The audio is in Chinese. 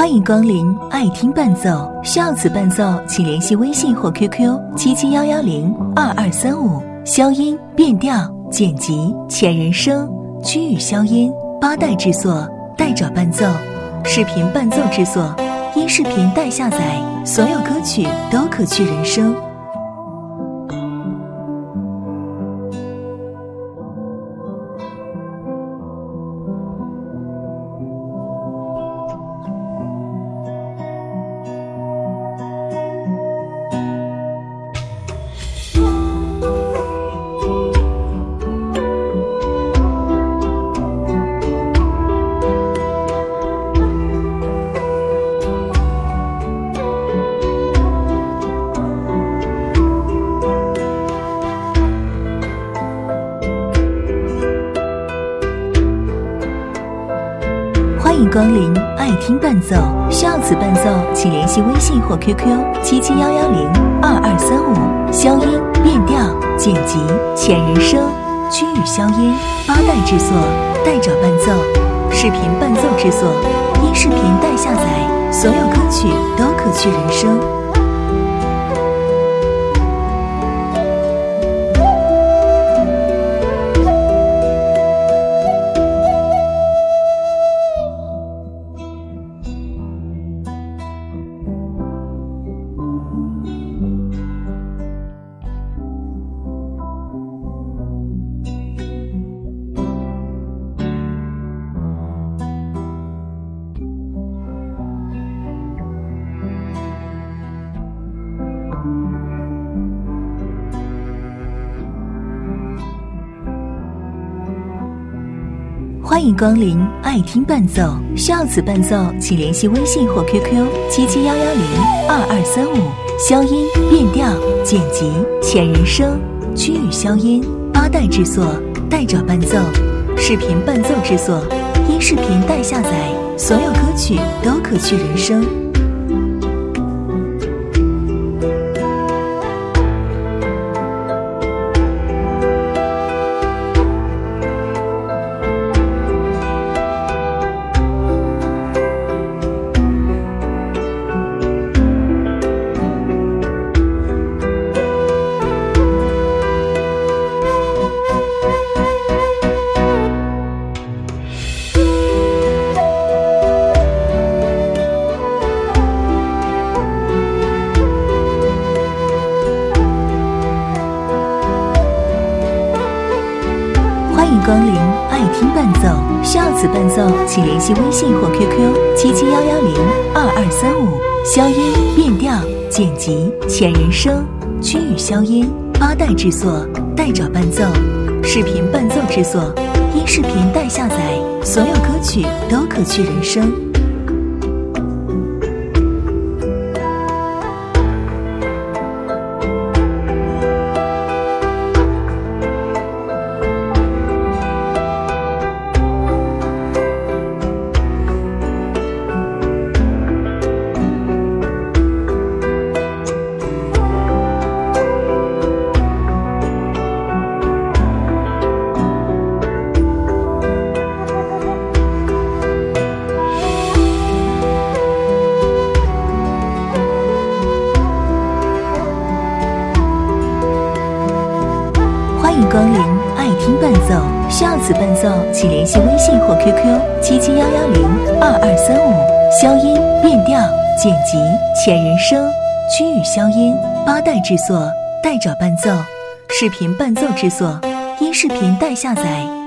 欢迎光临爱听伴奏，需要此伴奏请联系微信或 QQ 771102235。消音、变调、剪辑、前人声、区域消音、八代制作、代找伴奏、视频伴奏制作、音视频代下载，所有歌曲都可去人声。欢迎光临爱听伴奏，需要此伴奏请联系微信或 QQ 771102235。消音、变调、剪辑、前人声、区域消音、八代制作、代找伴奏、视频伴奏制作、音视频代下载，所有歌曲都可去人声。欢迎光临爱听伴奏，需要此伴奏请联系微信或 QQ 771102235。消音、变调、剪辑、前人声、区域消音、八代制作、代找伴奏、视频伴奏制作、音视频代下载，所有歌曲都可去人声。欢迎光临爱听伴奏，需要此伴奏请联系微信或 QQ 771102235。消音、变调、剪辑、前人声、区域消音、八代制作、代找伴奏、视频伴奏制作、音视频代下载，所有歌曲都可去人声。欢迎光临爱听伴奏，需要此伴奏请联系微信或 QQ 771102235。消音、变调、剪辑、前人声、区域消音、八代制作、代找伴奏、视频伴奏制作、音视频代下载，